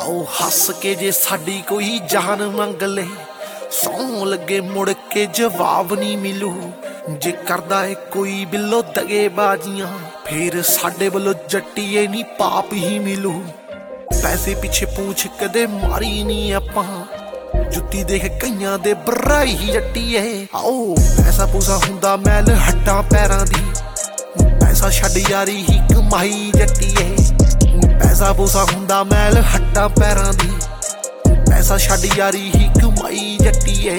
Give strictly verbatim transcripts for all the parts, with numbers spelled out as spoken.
आओ हस के जे साडी कोई जान मंग ले, सौं लगे मुड़ के जवाब नहीं मिलू। जे करदा है कोई बिलो दगे बाजियां, फिर साडे बलो जट्टीए नी पाप ही मिलू। पैसे पिछे पूछ कदे मारी नहीं आपां, जुत्ती देख कईयां दे बराई ही जट्टीए। आओ पैसा पूसा हुंदा मैल हड्डां पैरां दी, पैसा छड्ड यारी ही कमाई जट्टीए। पैसा पूसा हुंदा मैल हड्डां पैरां दी, पैसा छड्ड यारी ही कमाई जट्टीए।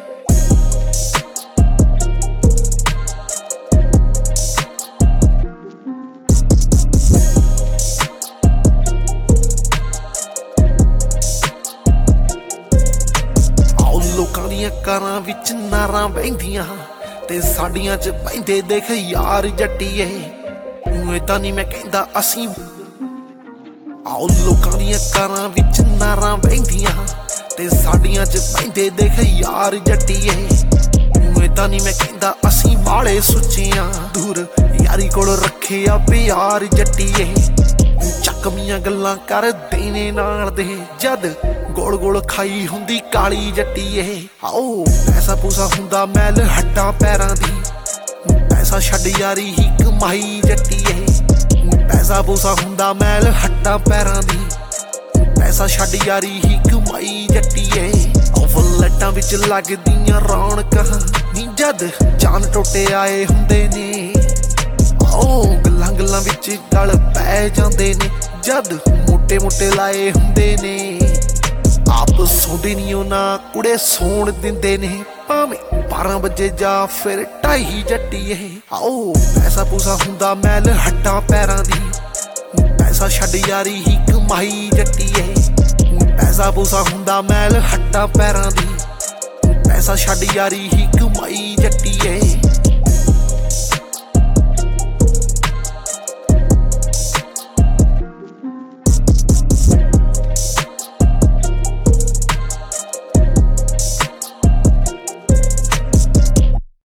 लोकां दियां कारां विच नारां बहिंदियां ते साडियां च बहिंदे देख यार जट्टीए। उवें तां नहीं मैं कहंदा असीं, आओ लोकां दियां कारां विच नारां बहिंदियां ते साडियां च बहिंदे देख यार जट्टीए। उवें तां नहीं मैं कहंदा असीं माड़े सुच्चियां, दूर यारी कोल रखिया प्यार जट्टीए। चकमियां गल्लां कर देने नाल दे, जद गोल गोल खाई हुंदी काली जट्टीए। आओ पैसा पूसा हुंदा मैल हड्डां पैरां दी, पैसा छड्ड यारी ही कमाई जट्टीए। पैसा पूसा हुंदा मैल हड्डां पैरां दी, पैसा छड्ड यारी ही कमाई जट्टीए। वल्लटां विच लगदियां रौनकां नी, जद जान टोटे आए हुंदे ने। आओ गल्लां गल्लां विच गल पै जांदे ने, जद मोटे मोटे लाए हुंदे ने। आप सौंदे नी ना कुड़े सौण दिंदे ने, भावें बारां बजे जा फिर ढाई जट्टीए। आओ पैसा पूसा हुंदा मैल हड्डां पैरां दी, पैसा छड्ड यारी ही कमाई जट्टीए। पैसा पूसा हुंदा मैल हड्डां पैरां दी, पैसा छड्ड यारी ही कमाई जट्टीए।